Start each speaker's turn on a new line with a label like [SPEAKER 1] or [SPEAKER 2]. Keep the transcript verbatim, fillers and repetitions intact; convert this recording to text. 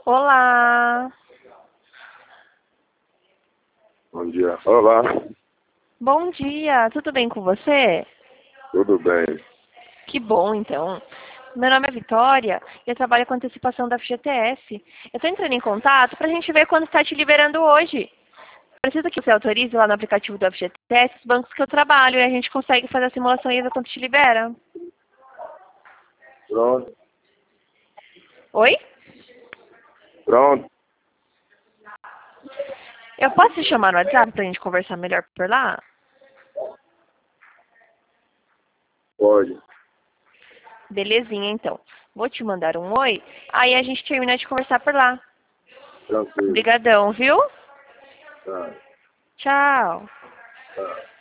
[SPEAKER 1] Olá.
[SPEAKER 2] Bom dia. Olá.
[SPEAKER 1] Bom dia. Tudo bem com você?
[SPEAKER 2] Tudo bem.
[SPEAKER 1] Que bom, então. Meu nome é Vitória e eu trabalho com antecipação da F G T S. Eu estou entrando em contato para a gente ver quando está te liberando hoje. Preciso que você autorize lá no aplicativo do F G T S os bancos que eu trabalho e a gente consegue fazer a simulação e ver quando te libera.
[SPEAKER 2] Pronto.
[SPEAKER 1] Oi?
[SPEAKER 2] Pronto.
[SPEAKER 1] Eu posso te chamar no WhatsApp para a gente conversar melhor por lá?
[SPEAKER 2] Pode.
[SPEAKER 1] Belezinha, então. Vou te mandar um oi, aí a gente termina de conversar por lá.
[SPEAKER 2] Tranquilo.
[SPEAKER 1] Obrigadão, viu?
[SPEAKER 2] Tá.
[SPEAKER 1] Tchau.
[SPEAKER 2] Tá.